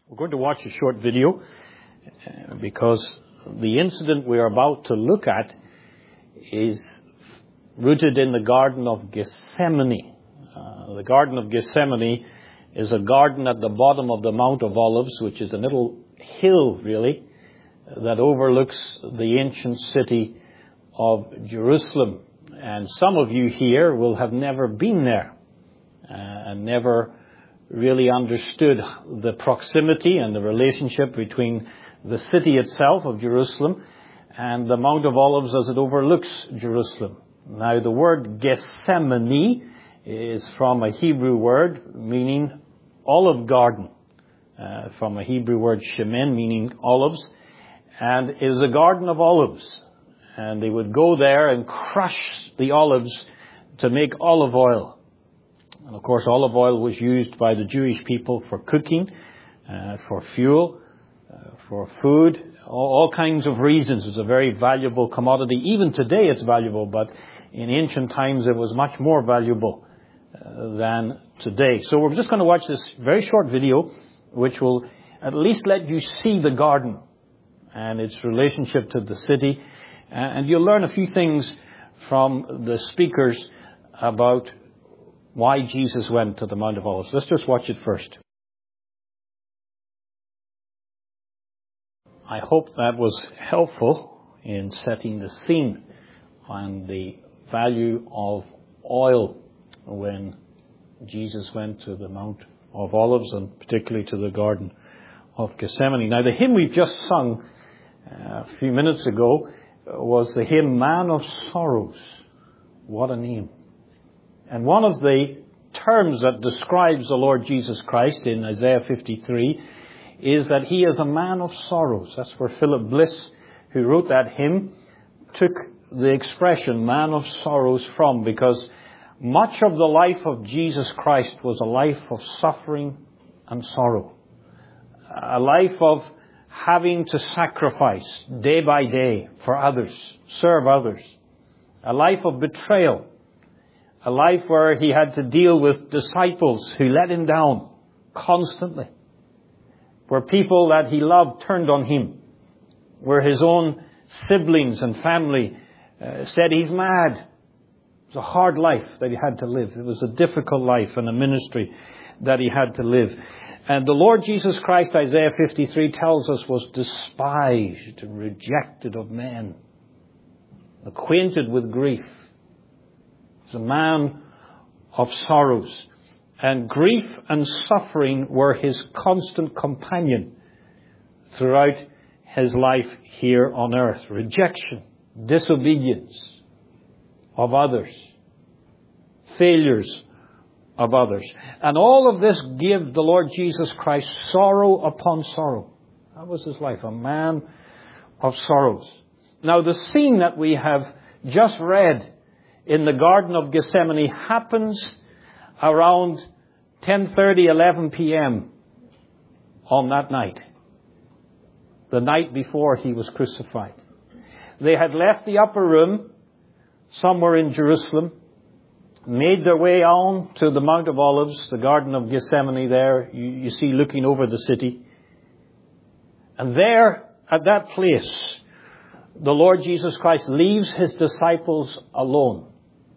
We're going to watch a short video because the incident we're about to look at is rooted in the Garden of Gethsemane. The Garden of Gethsemane is a garden at the bottom of the Mount of Olives, which is a little hill, really, that overlooks the ancient city of Jerusalem. And some of you here will have never been there and never really understood the proximity and the relationship between the city itself of Jerusalem and the Mount of Olives as it overlooks Jerusalem. Now, the word Gethsemane is from a Hebrew word meaning olive garden, from a Hebrew word shemen, meaning olives, and it is a garden of olives. And they would go there and crush the olives to make olive oil. And of course, olive oil was used by the Jewish people for cooking, for fuel, for food, all kinds of reasons. It's a very valuable commodity. Even today it's valuable, but in ancient times it was much more valuable than today. So we're just going to watch this very short video, which will at least let you see the garden and its relationship to the city. And you'll learn a few things from the speakers about why Jesus went to the Mount of Olives. Let's just watch it first. I hope that was helpful in setting the scene on the value of oil when Jesus went to the Mount of Olives and particularly to the Garden of Gethsemane. Now, the hymn we've just sung a few minutes ago was the hymn, Man of Sorrows. What a name. And one of the terms that describes the Lord Jesus Christ in Isaiah 53 is that he is a man of sorrows. That's where Philip Bliss, who wrote that hymn, took the expression man of sorrows from, because much of the life of Jesus Christ was a life of suffering and sorrow. A life of having to sacrifice day by day for others, serve others. A life of betrayal. A life where he had to deal with disciples who let him down constantly. Where people that he loved turned on him. Where his own siblings and family said he's mad. It was a hard life that he had to live. It was a difficult life and a ministry that he had to live. And the Lord Jesus Christ, Isaiah 53 tells us, was despised and rejected of men. Acquainted with grief. He was a man of sorrows. And grief and suffering were his constant companion throughout his life here on earth. Rejection, disobedience of others, failures of others. And all of this gave the Lord Jesus Christ sorrow upon sorrow. That was his life, a man of sorrows. Now, the scene that we have just read in the Garden of Gethsemane happens around 10:30, 11 p.m. on that night. The night before he was crucified. They had left the upper room somewhere in Jerusalem, made their way on to the Mount of Olives, the Garden of Gethsemane there, you see looking over the city. And there, at that place, the Lord Jesus Christ leaves his disciples alone.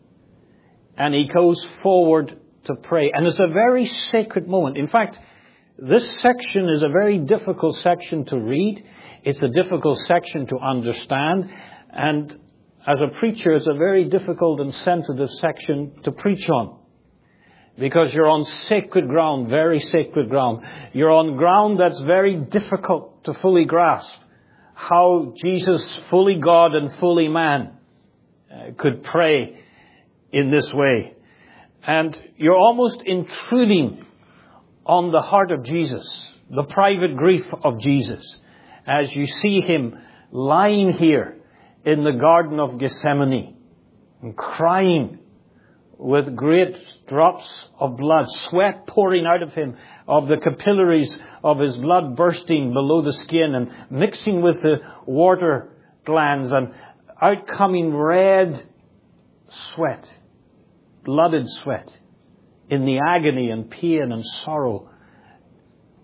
And he goes forward to pray. And it's a very sacred moment. In fact, this section is a very difficult section to read. It's a difficult section to understand. And as a preacher, it's a very difficult and sensitive section to preach on. Because you're on sacred ground, very sacred ground. You're on ground that's very difficult to fully grasp. How Jesus, fully God and fully man, could pray in this way. And you're almost intruding on the heart of Jesus, the private grief of Jesus, as you see him lying here in the Garden of Gethsemane and crying with great drops of blood, sweat pouring out of him, of the capillaries of his blood bursting below the skin and mixing with the water glands and outcoming red sweat, blooded sweat, in the agony and pain and sorrow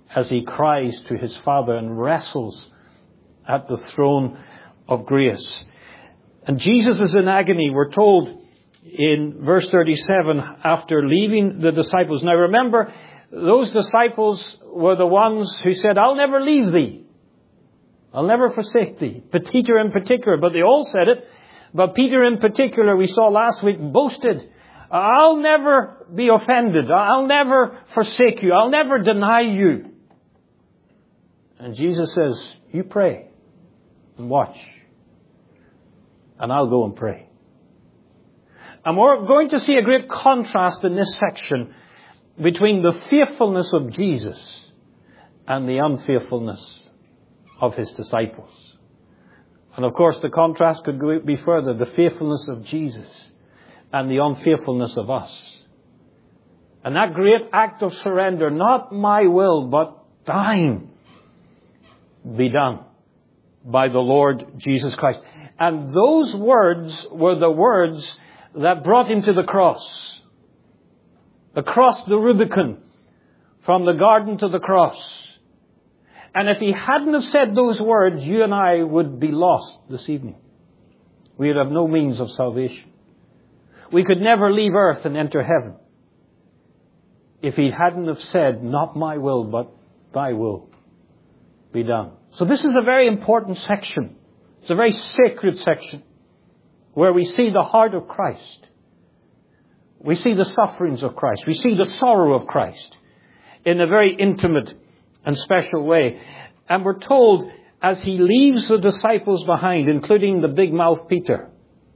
as he cries to his Father and wrestles at the throne of grace. And Jesus is in agony. We're told in verse 37, after leaving the disciples. Now remember, those disciples were the ones who said, I'll never leave thee. I'll never forsake thee. But Peter in particular, but they all said it. But Peter in particular, we saw last week, boasted, I'll never be offended. I'll never forsake you. I'll never deny you. And Jesus says, you pray and watch. And I'll go and pray. And we're going to see a great contrast in this section between the faithfulness of Jesus and the unfaithfulness of his disciples. And of course, the contrast could go be further. The faithfulness of Jesus and the unfaithfulness of us. And that great act of surrender, not my will, but thine be done by the Lord Jesus Christ. And those words were the words that brought him to the cross. Across the Rubicon, from the garden to the cross. And if he hadn't have said those words, you and I would be lost this evening. We would have no means of salvation. We could never leave earth and enter heaven if he hadn't have said, not my will, but thy will be done. So this is a very important section. It's a very sacred section where we see the heart of Christ. We see the sufferings of Christ. We see the sorrow of Christ in a very intimate and special way. And we're told as he leaves the disciples behind, including the big mouth Peter,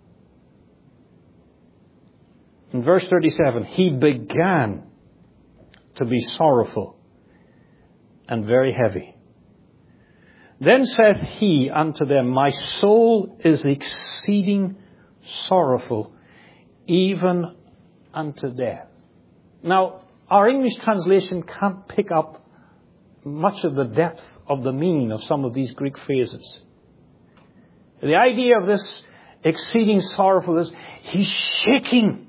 in verse 37, he began to be sorrowful and very heavy. Then saith he unto them, my soul is exceeding sorrowful, even unto death. Now, our English translation can't pick up much of the depth of the meaning of some of these Greek phrases. The idea of this exceeding sorrowful is he's shaking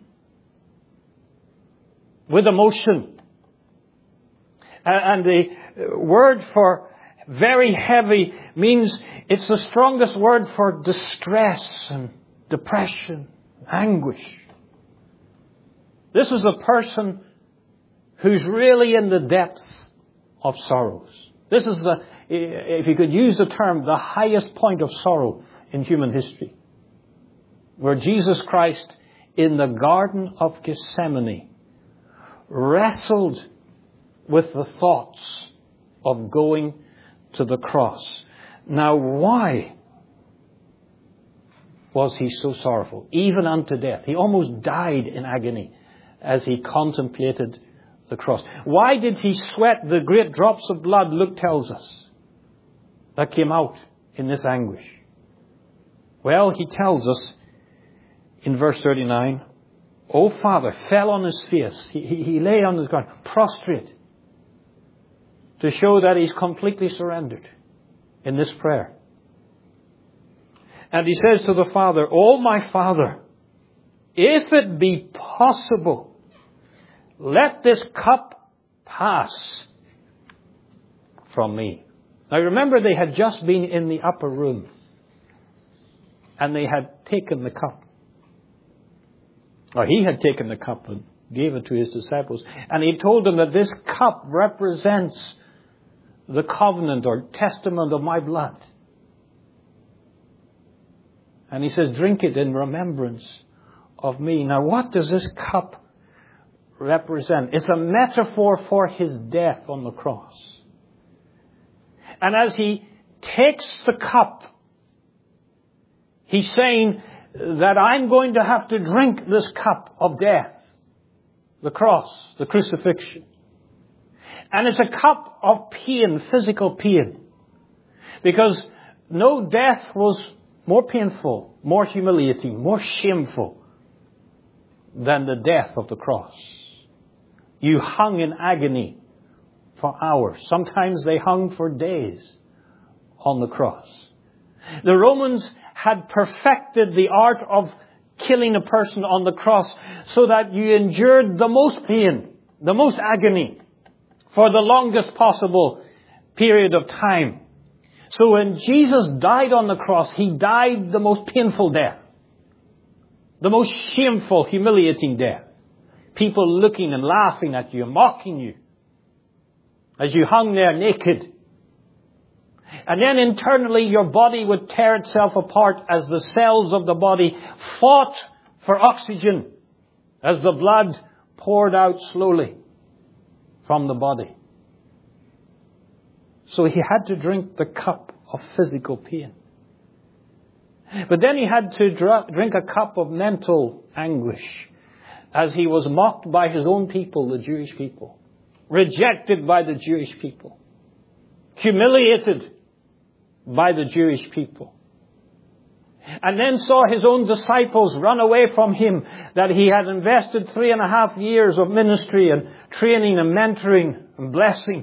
with emotion. And the word for very heavy means it's the strongest word for distress and depression, anguish. This is a person who's really in the depths of sorrows. This is the, if you could use the term, the highest point of sorrow in human history. Where Jesus Christ in the Garden of Gethsemane wrestled with the thoughts of going to the cross. Now, why was he so sorrowful? Even unto death. He almost died in agony as he contemplated the cross. Why did he sweat the great drops of blood, Luke tells us, that came out in this anguish? Well, he tells us in verse 39, O Father, fell on his face. He lay on his ground, prostrate, to show that he's completely surrendered in this prayer. And he says to the Father, O my Father, if it be possible, let this cup pass from me. Now remember, they had just been in the upper room and they had taken the cup. Or he had taken the cup and gave it to his disciples. And he told them that this cup represents the covenant or testament of my blood. And he says, drink it in remembrance of me. Now what does this cup represent? It's a metaphor for his death on the cross. And as he takes the cup, he's saying that I'm going to have to drink this cup of death, the cross, the crucifixion. And it's a cup of pain, physical pain. Because no death was more painful, more humiliating, more shameful than the death of the cross. You hung in agony for hours. Sometimes they hung for days on the cross. The Romans had perfected the art of killing a person on the cross so that you endured the most pain, the most agony for the longest possible period of time. So when Jesus died on the cross, He died the most painful death. The most shameful, humiliating death. People looking and laughing at you and mocking you as you hung there naked. And then internally your body would tear itself apart as the cells of the body fought for oxygen as the blood poured out slowly from the body. So He had to drink the cup of physical pain. But then He had to drink a cup of mental anguish as He was mocked by His own people, the Jewish people. Rejected by the Jewish people. Humiliated by the Jewish people. And then saw His own disciples run away from Him, that He had invested 3.5 years of ministry and training and mentoring and blessing.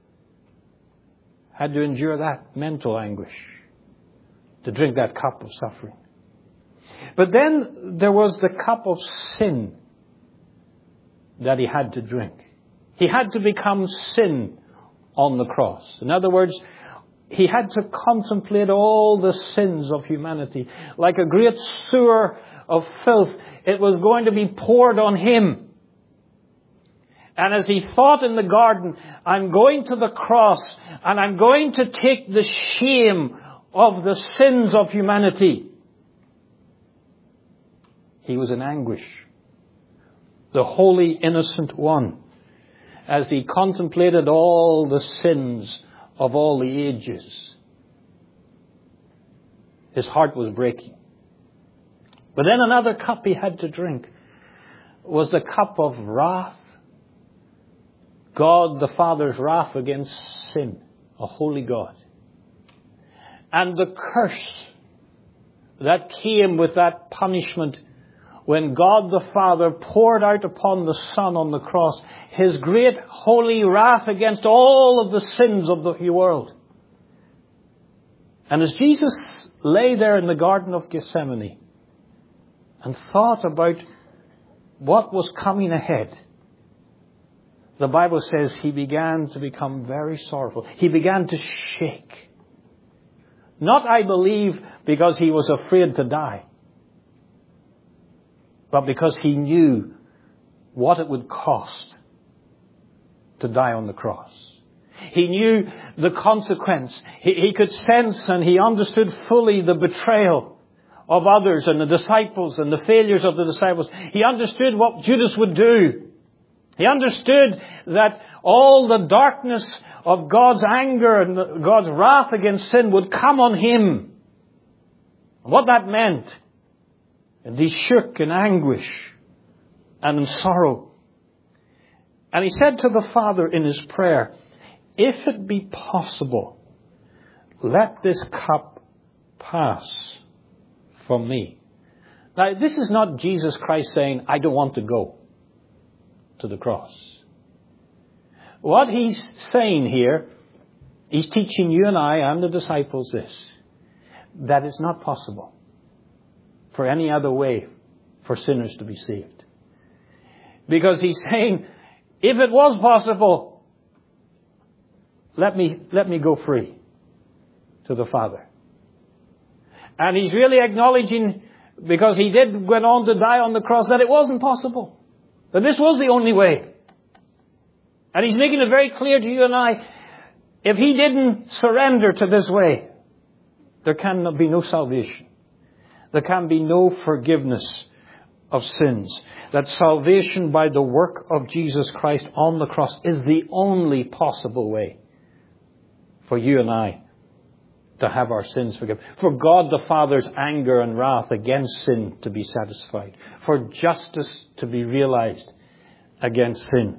Had to endure that mental anguish, to drink that cup of suffering. But then there was the cup of sin that He had to drink. He had to become sin on the cross. In other words, He had to contemplate all the sins of humanity. Like a great sewer of filth, it was going to be poured on Him. And as He thought in the garden, I'm going to the cross and I'm going to take the shame of the sins of humanity. He was in anguish. The holy, innocent one. As He contemplated all the sins of all the ages. His heart was breaking. But then another cup He had to drink was the cup of wrath. God the Father's wrath against sin, a holy God. And the curse that came with that punishment when God the Father poured out upon the Son on the cross His great holy wrath against all of the sins of the world. And as Jesus lay there in the Garden of Gethsemane and thought about what was coming ahead, the Bible says He began to become very sorrowful. He began to shake. Not, I believe, because He was afraid to die, but because He knew what it would cost to die on the cross. He knew the consequence. He could sense and He understood fully the betrayal of others and the disciples and the failures of the disciples. He understood what Judas would do. He understood that all the darkness of God's anger and God's wrath against sin would come on Him. And what that meant. And He shook in anguish and in sorrow. And He said to the Father in His prayer, if it be possible, let this cup pass from me. Now, this is not Jesus Christ saying, I don't want to go to the cross. What He's saying here, He's teaching you and I and the disciples this, that it's not possible for any other way for sinners to be saved. Because He's saying, if it was possible, let me go free to the Father. And He's really acknowledging, because He did went on to die on the cross, that it wasn't possible. That this was the only way. And He's making it very clear to you and I, if He didn't surrender to this way, there can be no salvation. There can be no forgiveness of sins. That salvation by the work of Jesus Christ on the cross is the only possible way for you and I to have our sins forgiven. For God the Father's anger and wrath against sin to be satisfied. For justice to be realized against sin.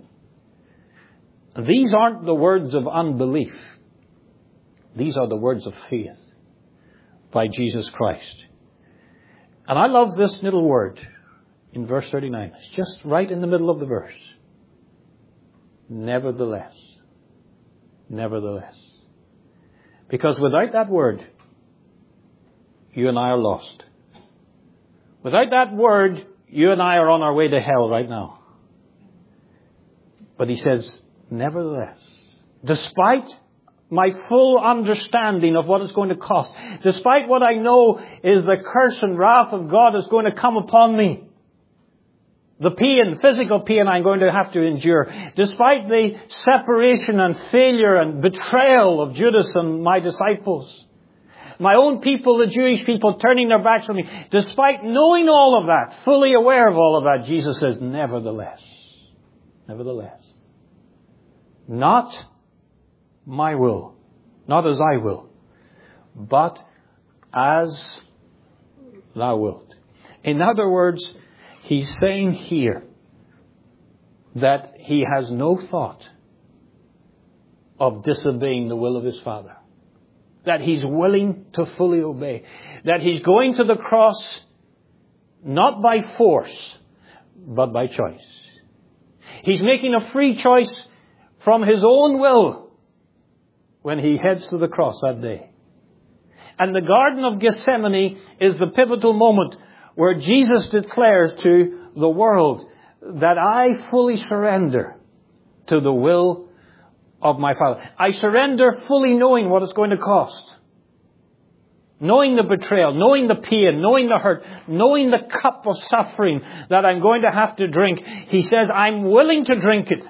These aren't the words of unbelief. These are the words of faith by Jesus Christ. And I love this little word in verse 39. It's just right in the middle of the verse. Nevertheless. Nevertheless. Because without that word, you and I are lost. Without that word, you and I are on our way to hell right now. But He says, Nevertheless, despite my full understanding of what it's going to cost, despite what I know is the curse and wrath of God is going to come upon me, the pain, physical pain I'm going to have to endure, despite the separation and failure and betrayal of Judas and my disciples, my own people, the Jewish people, turning their backs on me, despite knowing all of that, fully aware of all of that, Jesus says, nevertheless, not my will, not as I will, but as thou wilt. In other words, he's saying here that he has no thought of disobeying the will of his Father. That he's willing to fully obey. That he's going to the cross not by force, but by choice. He's making a free choice from his own will when he heads to the cross that day. And the Garden of Gethsemane is the pivotal moment where Jesus declares to the world that I fully surrender to the will of my Father. I surrender fully knowing what it's going to cost. Knowing the betrayal, knowing the pain, knowing the hurt, knowing the cup of suffering that I'm going to have to drink. He says, I'm willing to drink it.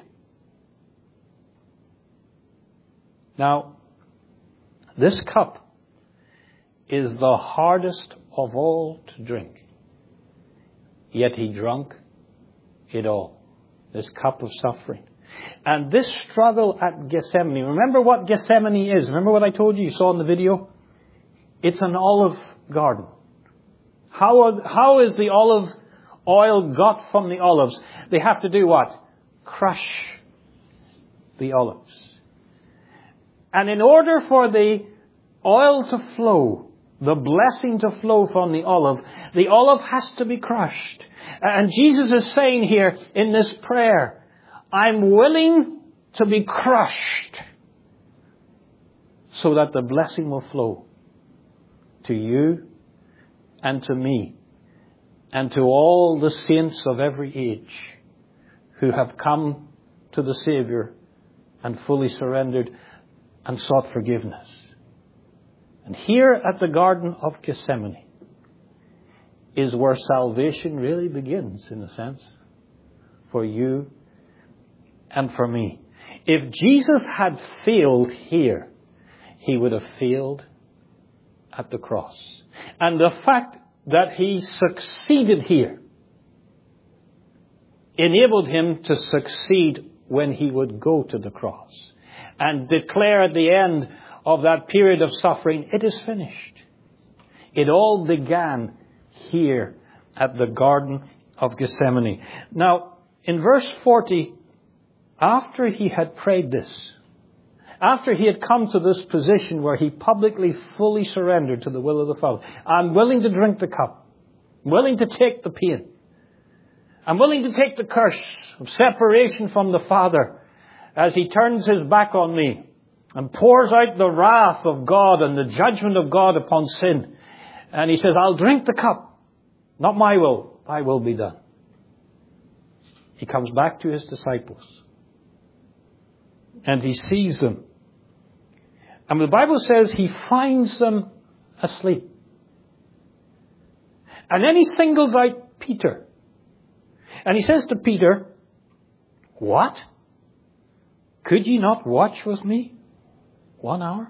Now, this cup is the hardest of all to drink. Yet he drank it all. This cup of suffering. And this struggle at Gethsemane. Remember what Gethsemane is. Remember what I told you saw in the video? It's an olive garden. How is the olive oil got from the olives? They have to do what? Crush the olives. And in order for the oil to flow, the blessing to flow from the olive has to be crushed. And Jesus is saying here in this prayer, I'm willing to be crushed so that the blessing will flow to you and to me and to all the saints of every age who have come to the Savior and fully surrendered and sought forgiveness. And here at the Garden of Gethsemane is where salvation really begins, in a sense, for you and for me. If Jesus had failed here, he would have failed at the cross. And the fact that he succeeded here enabled him to succeed when he would go to the cross and declare at the end of that period of suffering, it is finished. It all began here at the Garden of Gethsemane. Now, in verse 40, after he had prayed this, after he had come to this position where he publicly fully surrendered to the will of the Father, I'm willing to drink the cup. I'm willing to take the pain. I'm willing to take the curse of separation from the Father as he turns his back on me and pours out the wrath of God and the judgment of God upon sin. And he says, I'll drink the cup. Not my will, thy will be done. He comes back to his disciples. And he sees them. And the Bible says he finds them asleep. And then he singles out Peter. And he says to Peter, what? Could you not watch with me 1 hour?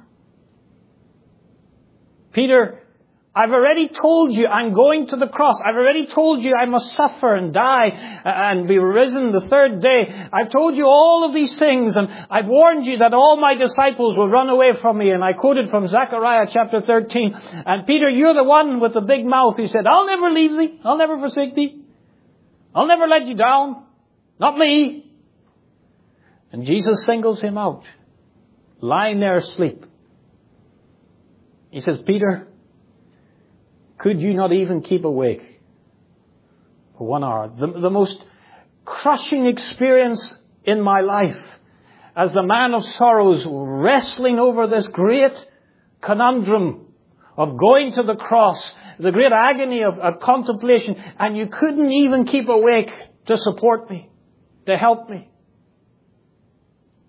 Peter, I've already told you I'm going to the cross. I've already told you I must suffer and die and be risen the third day. I've told you all of these things, and I've warned you that all my disciples will run away from me. And I quoted from Zechariah chapter 13. And Peter, you're the one with the big mouth. He said, I'll never leave thee. I'll never forsake thee. I'll never let you down. Not me. And Jesus singles him out, lying there asleep. He says, Peter, could you not even keep awake for 1 hour? The most crushing experience in my life as the man of sorrows, wrestling over this great conundrum of going to the cross, the great agony of contemplation, and you couldn't even keep awake to support me, to help me.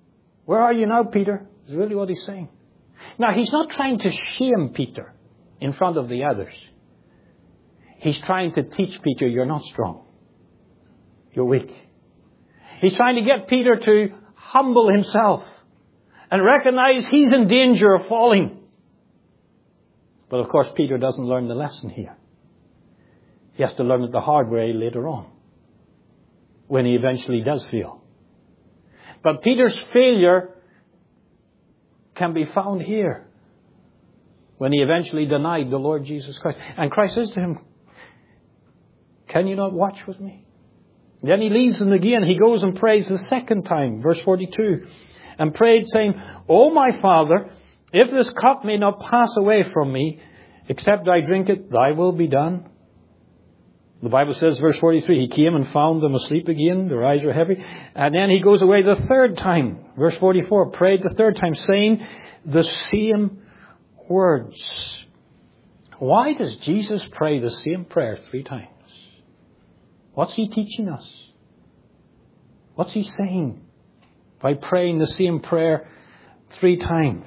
Where are you now, Peter? Is really what he's saying. Now, he's not trying to shame Peter in front of the others. He's trying to teach Peter, you're not strong. You're weak. He's trying to get Peter to humble himself and recognize he's in danger of falling. But of course, Peter doesn't learn the lesson here. He has to learn it the hard way later on, when he eventually does fail. But Peter's failure can be found here, when he eventually denied the Lord Jesus Christ. And Christ says to him, can you not watch with me? Then he leaves him again. He goes and prays the second time, verse 42, and prayed, saying, O my Father, if this cup may not pass away from me, except I drink it, thy will be done. The Bible says, verse 43, he came and found them asleep again. Their eyes were heavy. And then he goes away the third time. Verse 44, prayed the third time, saying the same words. Why does Jesus pray the same prayer 3 times? What's he teaching us? What's he saying by praying the same prayer 3 times?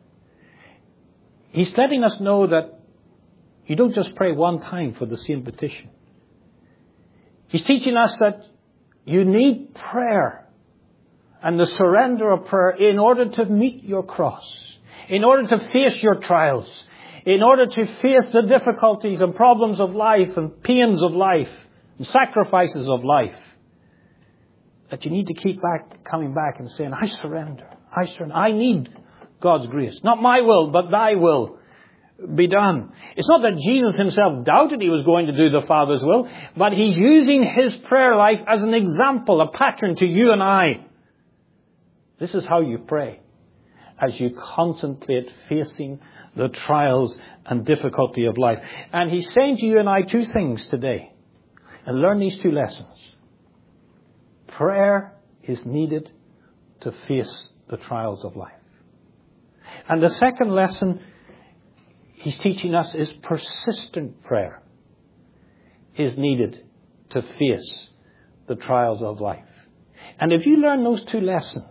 He's letting us know that you don't just pray one time for the same petition. He's teaching us that you need prayer and the surrender of prayer in order to meet your cross, in order to face your trials, in order to face the difficulties and problems of life and pains of life and sacrifices of life. That you need to keep coming back and saying, I surrender. I need God's grace. Not my will, but thy will be done. It's not that Jesus himself doubted he was going to do the Father's will, but he's using his prayer life as an example, a pattern to you and I. This is how you pray as you contemplate facing the trials and difficulty of life. And he's saying to you and I 2 things today. And learn these 2 lessons. Prayer is needed to face the trials of life. And the second lesson he's teaching us is persistent prayer is needed to face the trials of life. And if you learn those 2 lessons,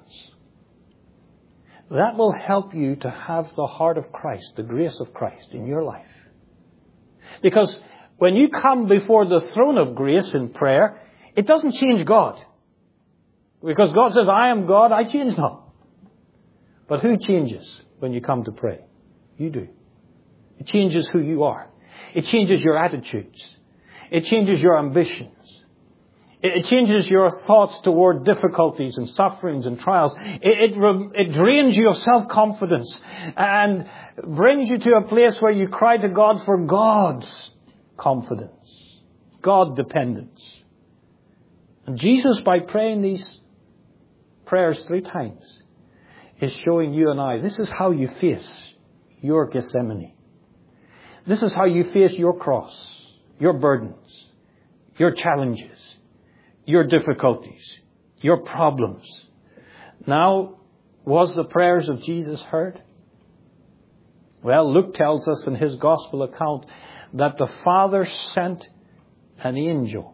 that will help you to have the heart of Christ, the grace of Christ in your life. Because when you come before the throne of grace in prayer, it doesn't change God. Because God says, I am God, I change not. But who changes when you come to pray? You do. It changes who you are. It changes your attitudes. It changes your ambitions. It changes your thoughts toward difficulties and sufferings and trials. It drains you of self-confidence and brings you to a place where you cry to God for God's confidence, God dependence. And Jesus, by praying these prayers 3 times, is showing you and I, this is how you face your Gethsemane. This is how you face your cross, your burdens, your challenges, your difficulties, your problems. Now, was the prayers of Jesus heard? Well, Luke tells us in his gospel account that the Father sent an angel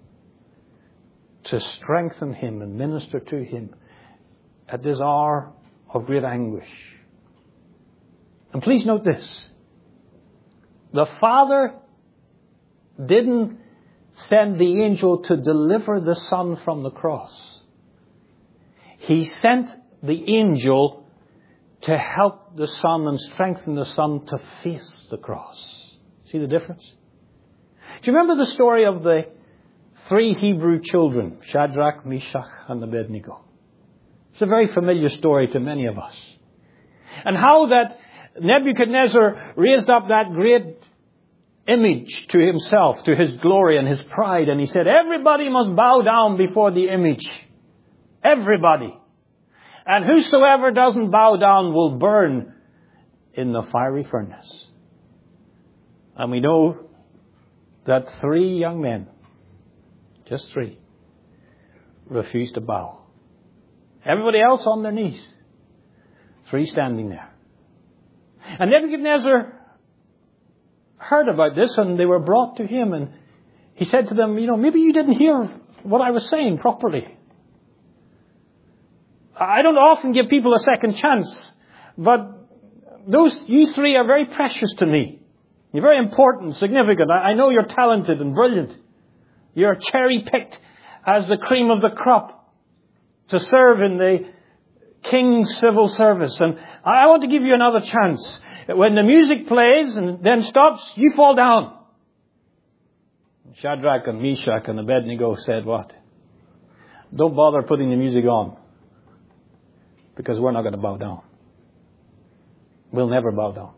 to strengthen him and minister to him at this hour of great anguish. And please note this. The Father didn't send the angel to deliver the Son from the cross. He sent the angel to help the Son and strengthen the Son to face the cross. See the difference? Do you remember the story of the 3 Hebrew children, Shadrach, Meshach, and Abednego? It's a very familiar story to many of us. And how that Nebuchadnezzar raised up that great image to himself, to his glory and his pride. And he said, everybody must bow down before the image. Everybody. And whosoever doesn't bow down will burn in the fiery furnace. And we know that 3 young men, just 3, refused to bow. Everybody else on their knees. 3 standing there. And Nebuchadnezzar heard about this, and they were brought to him, and he said to them, maybe you didn't hear what I was saying properly. I don't often give people a second chance, but you three are very precious to me. You're very important, significant. I know you're talented and brilliant. You're cherry-picked as the cream of the crop to serve in the King's civil service. And I want to give you another chance. When the music plays and then stops, you fall down. Shadrach and Meshach and Abednego said what? Don't bother putting the music on, because we're not going to bow down. We'll never bow down.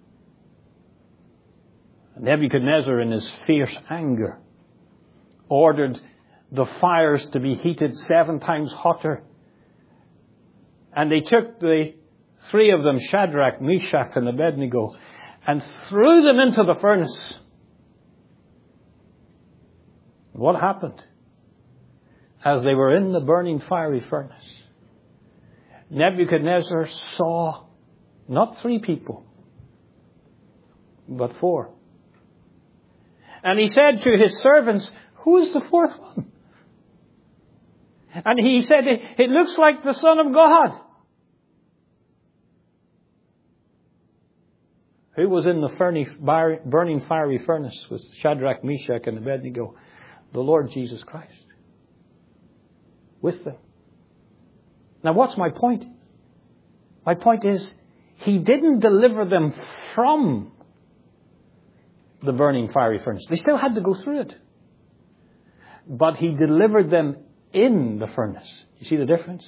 Nebuchadnezzar, in his fierce anger, ordered the fires to be heated 7 times hotter. And they took the 3 of them, Shadrach, Meshach, and Abednego, and threw them into the furnace. What happened? As they were in the burning fiery furnace, Nebuchadnezzar saw not 3 people, but 4. And he said to his servants, who is the 4th one? And he said, it looks like the Son of God. Who was in the burning fiery furnace with Shadrach, Meshach, and Abednego? The Lord Jesus Christ. With them. Now what's my point? My point is, He didn't deliver them from the burning fiery furnace. They still had to go through it. But He delivered them in the furnace. You see the difference?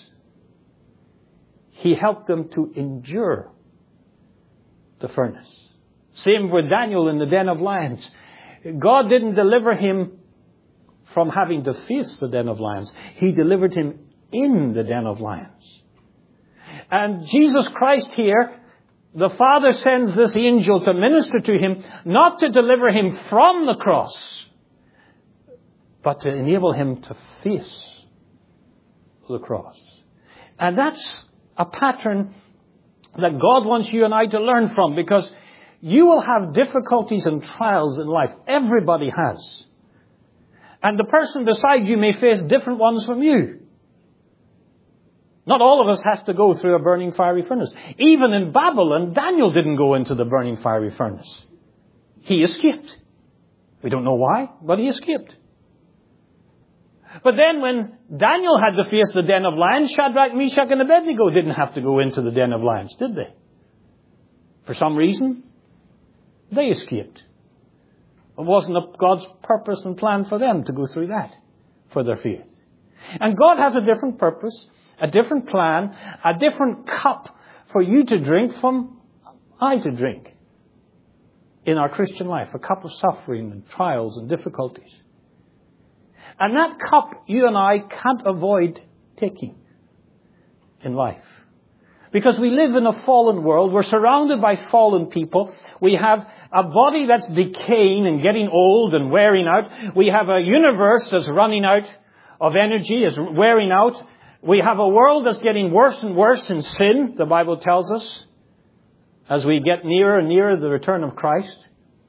He helped them to endure the furnace. Same with Daniel in the den of lions. God didn't deliver him from having to face the den of lions. He delivered him in the den of lions. And Jesus Christ here, the Father sends this angel to minister to him, not to deliver him from the cross, but to enable him to face the cross. And that's a pattern that God wants you and I to learn from, because you will have difficulties and trials in life. Everybody has. And the person beside you may face different ones from you. Not all of us have to go through a burning fiery furnace. Even in Babylon, Daniel didn't go into the burning fiery furnace. He escaped. We don't know why, but he escaped. But then when Daniel had to face the den of lions, Shadrach, Meshach, and Abednego didn't have to go into the den of lions, did they? For some reason, they escaped. It wasn't God's purpose and plan for them to go through that for their faith. And God has a different purpose, a different plan, a different cup for you to drink from I to drink in our Christian life. A cup of suffering and trials and difficulties. And that cup you and I can't avoid taking in life. Because we live in a fallen world. We're surrounded by fallen people. We have a body that's decaying and getting old and wearing out. We have a universe that's running out of energy, is wearing out. We have a world that's getting worse and worse in sin, the Bible tells us, as we get nearer and nearer the return of Christ.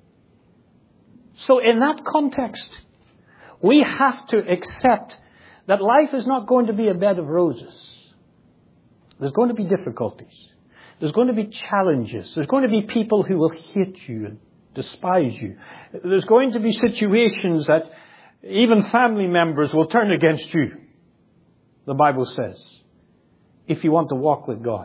So in that context, we have to accept that life is not going to be a bed of roses. There's going to be difficulties. There's going to be challenges. There's going to be people who will hate you and despise you. There's going to be situations that even family members will turn against you, the Bible says, if you want to walk with God.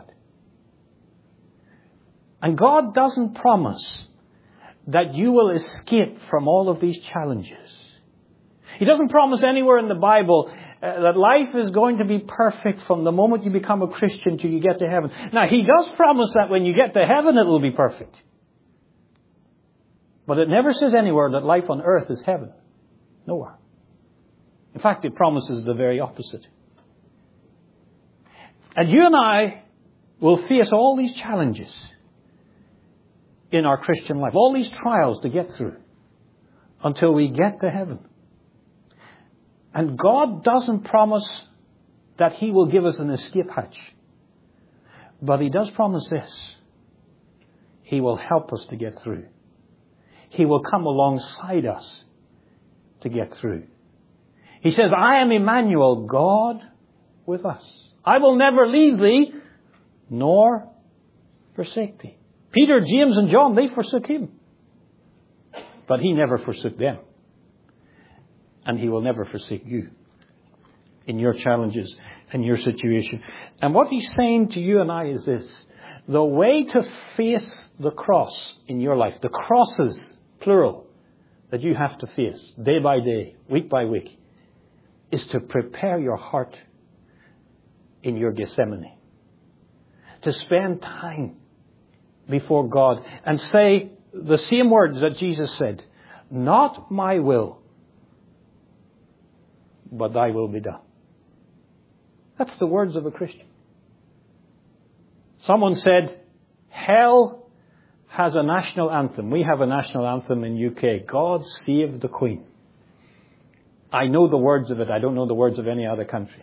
And God doesn't promise that you will escape from all of these challenges. He doesn't promise anywhere in the Bible that life is going to be perfect from the moment you become a Christian till you get to heaven. Now, He does promise that when you get to heaven it will be perfect. But it never says anywhere that life on earth is heaven. Nowhere. In fact, it promises the very opposite. And you and I will face all these challenges in our Christian life. All these trials to get through until we get to heaven. And God doesn't promise that He will give us an escape hatch. But He does promise this. He will help us to get through. He will come alongside us to get through. He says, I am Emmanuel, God with us. I will never leave thee, nor forsake thee. Peter, James, and John, they forsook him. But he never forsook them. And he will never forsake you in your challenges and your situation. And what he's saying to you and I is this. The way to face the cross in your life, the crosses, plural, that you have to face day by day, week by week, is to prepare your heart in your Gethsemane. To spend time before God and say the same words that Jesus said, not my will, but thy will be done. That's the words of a Christian. Someone said, hell has a national anthem. We have a national anthem in UK. God save the Queen. I know the words of it. I don't know the words of any other country.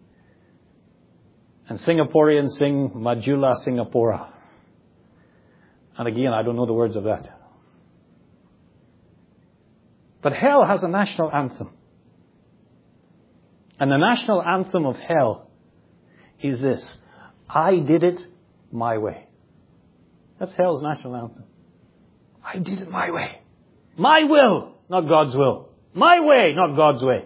And Singaporeans sing Majulah Singapura. And again, I don't know the words of that. But hell has a national anthem. And the national anthem of hell is this. I did it my way. That's hell's national anthem. I did it my way. My will, not God's will. My way, not God's way.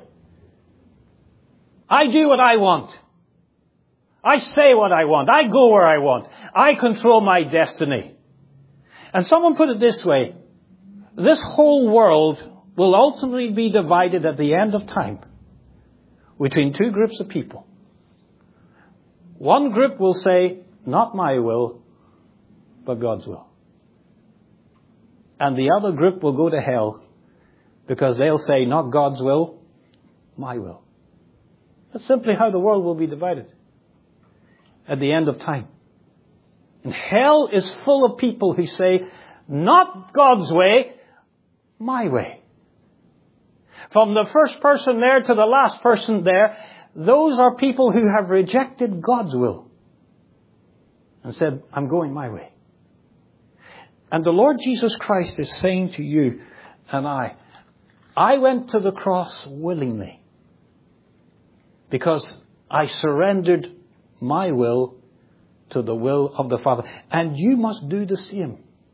I do what I want. I say what I want. I go where I want. I control my destiny. And someone put it this way. This whole world will ultimately be divided at the end of time between two groups of people. One group will say, not my will, but God's will. And the other group will go to hell because they'll say, not God's will, my will. That's simply how the world will be divided at the end of time. And hell is full of people who say, not God's way, my way. From the first person there to the last person there, those are people who have rejected God's will and said, I'm going my way. And the Lord Jesus Christ is saying to you and I went to the cross willingly because I surrendered my will to the will of the Father. And you must do the same.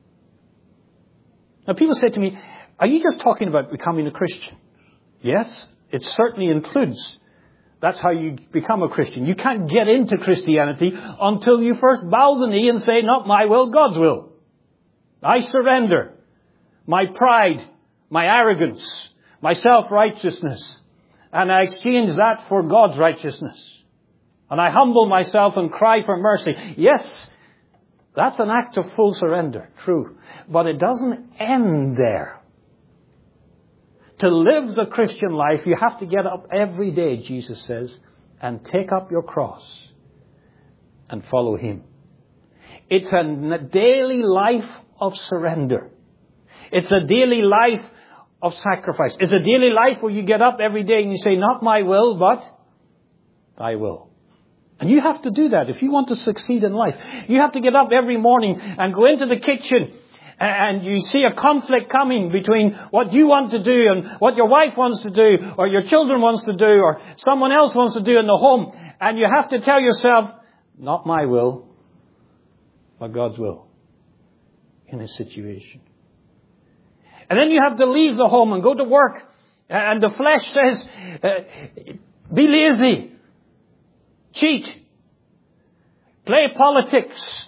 Now people say to me, are you just talking about becoming a Christian? Yes, it certainly includes. That's how you become a Christian. You can't get into Christianity until you first bow the knee and say, not my will, God's will. I surrender my pride, my arrogance, my self-righteousness, and I exchange that for God's righteousness. And I humble myself and cry for mercy. Yes, that's an act of full surrender, true. But it doesn't end there. To live the Christian life, you have to get up every day, Jesus says, and take up your cross and follow Him. It's a daily life of surrender. It's a daily life of sacrifice. It's a daily life where you get up every day and you say, not my will, but thy will. And you have to do that if you want to succeed in life. You have to get up every morning and go into the kitchen and you see a conflict coming between what you want to do and what your wife wants to do or your children wants to do or someone else wants to do in the home. And you have to tell yourself, not my will, but God's will in this situation. And then you have to leave the home and go to work. And the flesh says, be lazy, cheat, play politics,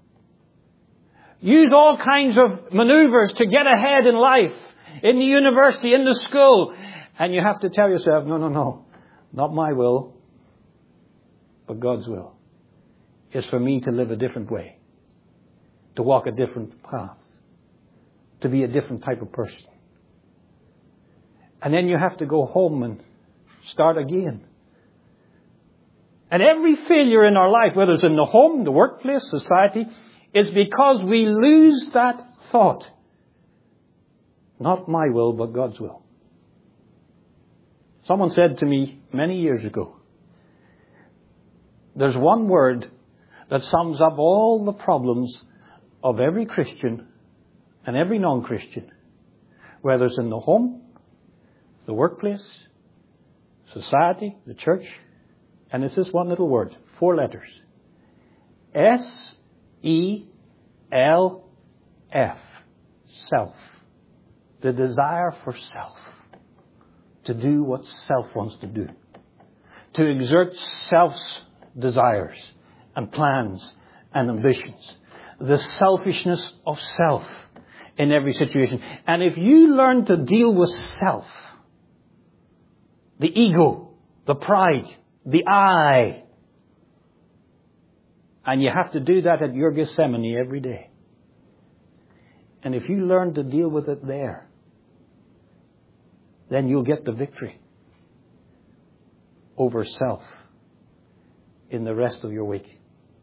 use all kinds of maneuvers to get ahead in life, in the university, in the school. And you have to tell yourself, no, not my will, but God's will is for me to live a different way, to walk a different path, to be a different type of person. And then you have to go home and start again. And every failure in our life, whether it's in the home, the workplace, society, is because we lose that thought. Not my will, but God's will. Someone said to me many years ago, there's one word that sums up all the problems of every Christian and every non-Christian, whether it's in the home, the workplace, society, the church, and it's this one little word, 4 letters. S-E-L-F. Self. The desire for self. To do what self wants to do. To exert self's desires and plans and ambitions. The selfishness of self in every situation. And if you learn to deal with self, the ego, the pride, the I, and you have to do that at your Gethsemane every day. And if you learn to deal with it there, then you'll get the victory over self in the rest of your week.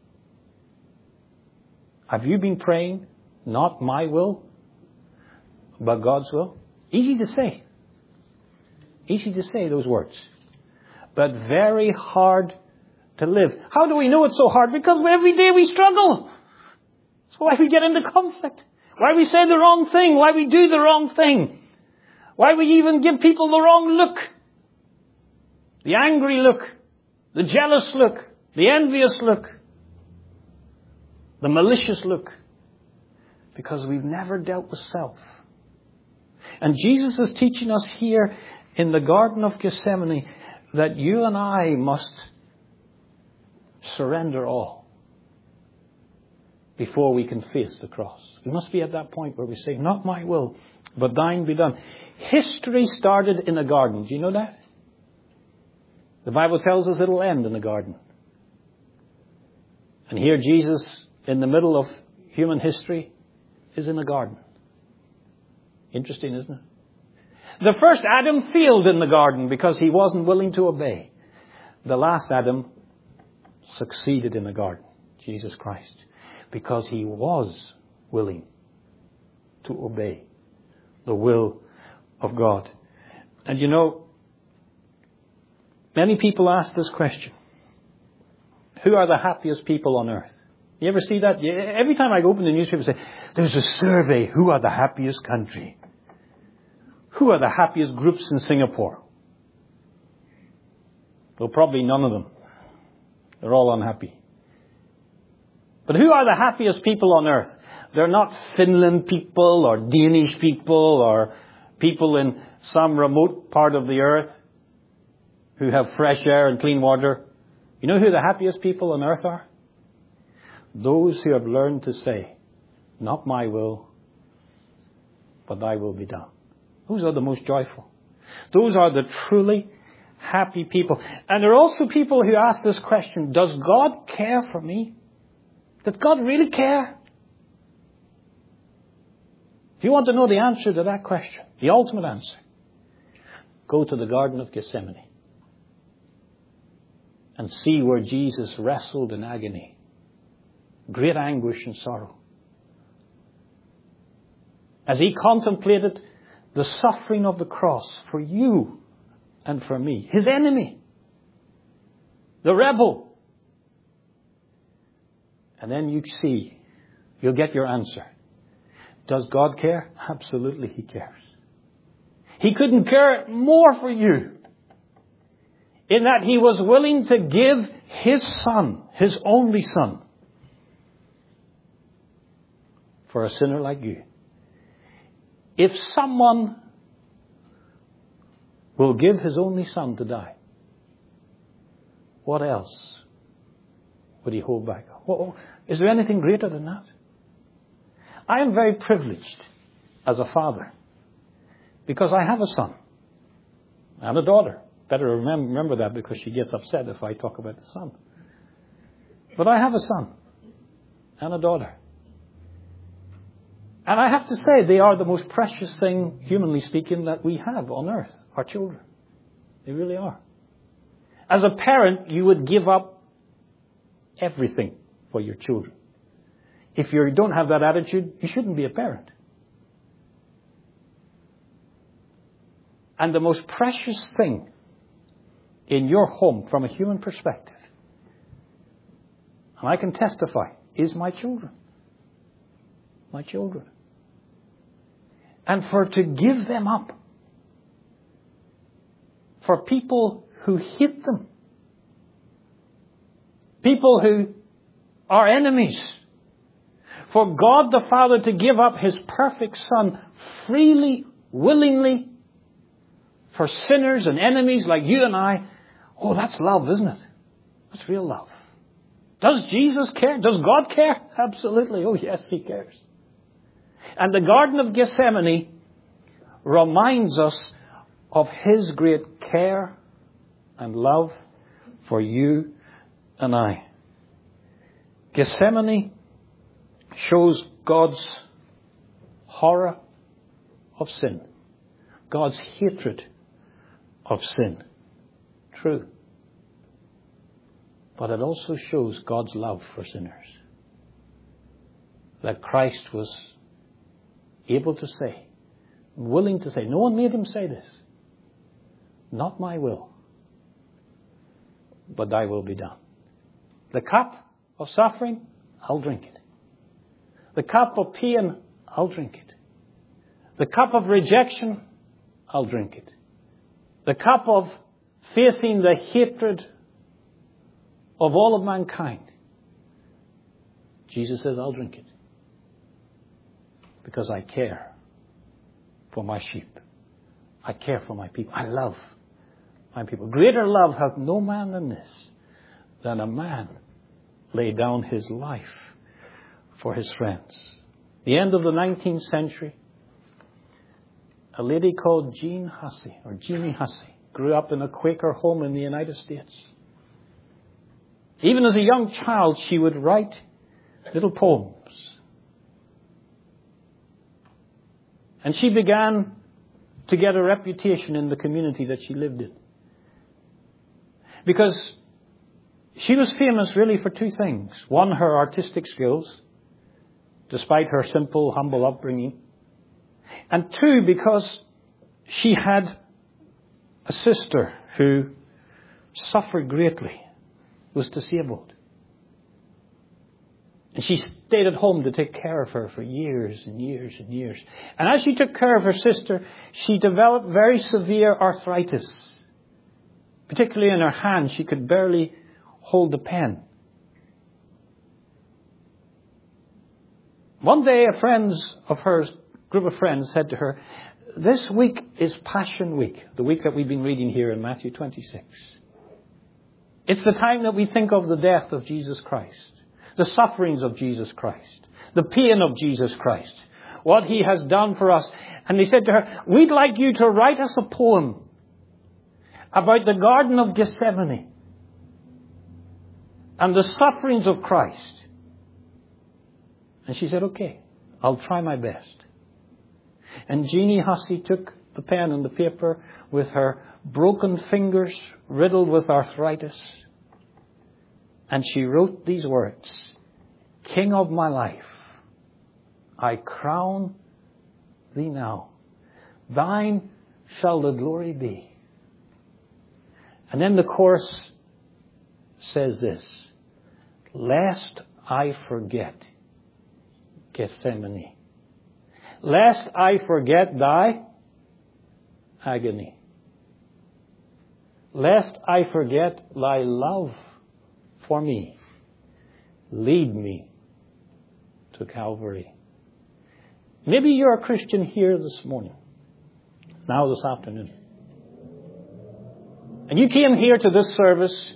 Have you been praying, not my will, but God's will? Easy to say. Easy to say those words. But very hard to live. How do we know it's so hard? Because every day we struggle. That's why we get into conflict. Why we say the wrong thing. Why we do the wrong thing. Why we even give people the wrong look. The angry look. The jealous look. The envious look. The malicious look. Because we've never dealt with self. And Jesus is teaching us here in the Garden of Gethsemane that you and I must surrender all before we can face the cross. We must be at that point where we say, not my will, but thine be done. History started in a garden. Do you know that? The Bible tells us it'll end in a garden. And here Jesus, in the middle of human history, is in a garden. Interesting, isn't it? The first Adam failed in the garden because he wasn't willing to obey. The last Adam succeeded in the garden, Jesus Christ, because he was willing to obey the will of God. And you know, many people ask this question. Who are the happiest people on earth? You ever see that? Every time I open the newspaper, say, there's a survey. Who are the happiest country? Who are the happiest groups in Singapore? Well, probably none of them. They're all unhappy. But who are the happiest people on earth? They're not Finland people or Danish people or people in some remote part of the earth who have fresh air and clean water. You know who the happiest people on earth are? Those who have learned to say, not my will, but thy will be done. Those are the most joyful. Those are the truly happy people. And there are also people who ask this question, does God care for me? Does God really care? If you want to know the answer to that question, the ultimate answer, go to the Garden of Gethsemane and see where Jesus wrestled in agony, great anguish and sorrow. As he contemplated the suffering of the cross for you and for me, his enemy, the rebel. And then you see, you'll get your answer. Does God care? Absolutely, he cares. He couldn't care more for you in that he was willing to give his son, his only son, for a sinner like you. If someone will give his only son to die, what else would he hold back? Is there anything greater than that? I am very privileged as a father because I have a son and a daughter. Better remember that because she gets upset if I talk about the son. But I have a son and a daughter. And I have to say, they are the most precious thing, humanly speaking, that we have on earth, our children. They really are. As a parent, you would give up everything for your children. If you don't have that attitude, you shouldn't be a parent. And the most precious thing in your home, from a human perspective, and I can testify, is my children. My children. And to give them up for people who hate them People who are enemies. For God the Father to give up His perfect Son freely, willingly, for sinners and enemies like you and I. Oh, that's love, isn't it? That's real love. Does Jesus care? Does God care? Absolutely. Oh, yes, He cares. And the Garden of Gethsemane reminds us of His great care and love for you and I. Gethsemane shows God's horror of sin, God's hatred of sin. True. But it also shows God's love for sinners. That Christ was able to say, willing to say, no one made Him say this, not my will, but thy will be done. The cup of suffering, I'll drink it. The cup of pain, I'll drink it. The cup of rejection, I'll drink it. The cup of facing the hatred of all of mankind, Jesus says, I'll drink it. Because I care for my sheep. I care for my people. I love my people. Greater love hath no man than this, than a man lay down his life for his friends. The end of the 19th century, a lady called Jeanie Hussey, grew up in a Quaker home in the United States. Even as a young child, she would write little poems. And she began to get a reputation in the community that she lived in. Because she was famous really for two things. One, her artistic skills, despite her simple, humble upbringing. And two, because she had a sister who suffered greatly, was disabled. And she stayed at home to take care of her for years and years and years. And as she took care of her sister, she developed very severe arthritis. Particularly in her hand, she could barely hold the pen. One day, a group of friends said to her, this week is Passion Week, the week that we've been reading here in Matthew 26. It's the time that we think of the death of Jesus Christ, the sufferings of Jesus Christ, the pain of Jesus Christ, what He has done for us. And they said to her, we'd like you to write us a poem about the Garden of Gethsemane and the sufferings of Christ. And she said, okay, I'll try my best. And Jeanie Hussey took the pen and the paper with her broken fingers riddled with arthritis. And she wrote these words, King of my life, I crown thee now. Thine shall the glory be. And then the chorus says this, lest I forget Gethsemane, lest I forget thy agony, lest I forget thy love for me, lead me to Calvary. Maybe you're a Christian here this morning, now this afternoon. And you came here to this service,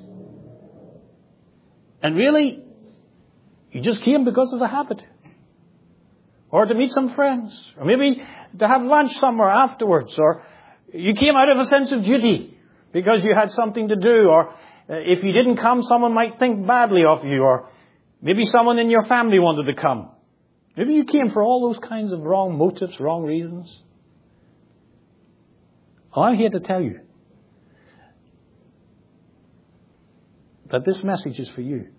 and really, you just came because of a habit. Or to meet some friends. Or maybe to have lunch somewhere afterwards. Or you came out of a sense of duty because you had something to do. Or if you didn't come, someone might think badly of you. Or maybe someone in your family wanted to come. Maybe you came for all those kinds of wrong motives, wrong reasons. Well, I'm here to tell you that this message is for you.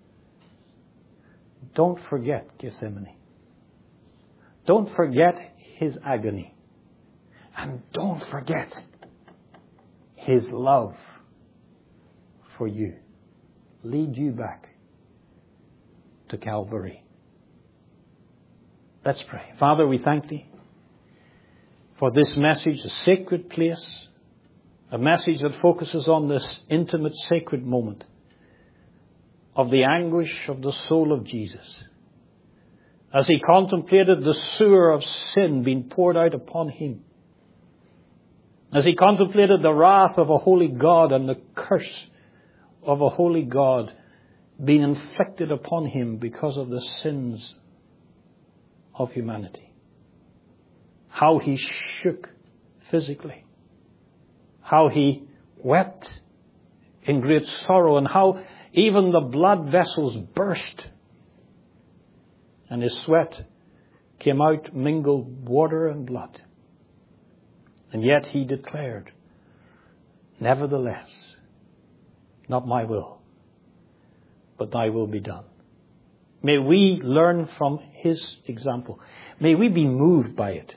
Don't forget Gethsemane. Don't forget His agony. And don't forget His love for you. Lead you back to Calvary. Let's pray. Father, we thank Thee for this message, a sacred place, a message that focuses on this intimate, sacred moment of the anguish of the soul of Jesus, as he contemplated the sewer of sin being poured out upon him, as he contemplated the wrath of a holy God and the curse of a holy God being inflicted upon him because of the sins of humanity. How he shook physically. How he wept in great sorrow, and how even the blood vessels burst and his sweat came out mingled water and blood. And yet he declared, nevertheless, not my will, but thy will be done. May we learn from his example. May we be moved by it.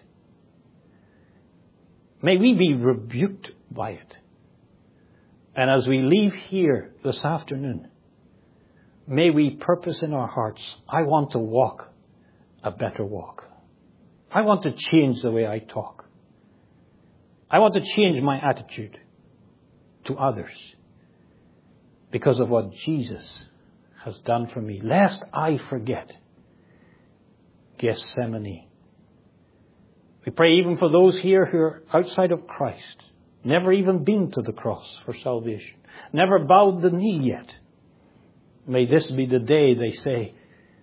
May we be rebuked by it. And as we leave here this afternoon, may we purpose in our hearts, I want to walk a better walk. I want to change the way I talk. I want to change my attitude to others because of what Jesus has done for me, lest I forget Gethsemane. We pray even for those here who are outside of Christ, never even been to the cross for salvation, never bowed the knee yet. May this be the day they say,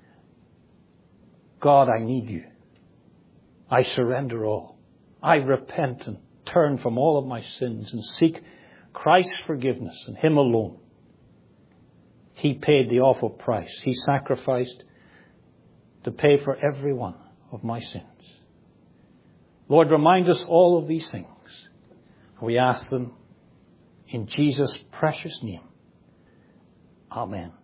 God, I need you. I surrender all. I repent and turn from all of my sins and seek Christ's forgiveness and him alone. He paid the awful price. He sacrificed to pay for every one of my sins. Lord, remind us all of these things. We ask them in Jesus' precious name. Amen.